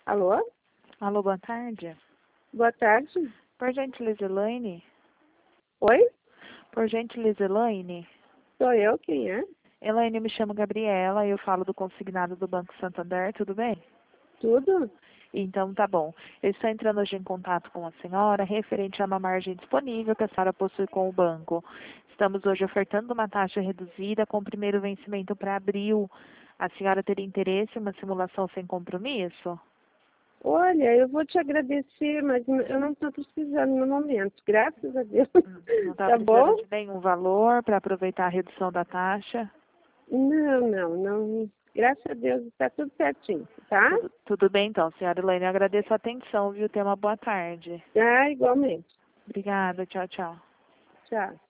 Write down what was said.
Alô? Alô, boa tarde. Boa tarde. Por gentileza, Elaine? Oi? Por gentileza, Elaine? Sou eu, quem é? Elaine, eu me chamo Gabriela e eu falo do consignado do Banco Santander, tudo bem? Tudo? Então, tá bom. Eu estou entrando hoje em contato com a senhora referente a uma margem disponível que a senhora possui com o banco. Estamos hoje ofertando uma taxa reduzida com o primeiro vencimento para abril. A senhora teria interesse em uma simulação sem compromisso? Olha, eu vou te agradecer, mas eu não estou precisando no momento, graças a Deus. Não está Tá precisando bom? de nenhum valor para aproveitar a redução da taxa? Não. Graças a Deus está tudo certinho, tá? Tudo bem então, senhora Elaine. Eu agradeço a atenção, viu? Tenha uma boa tarde. Ah, igualmente. Obrigada. Tchau, tchau. Tchau.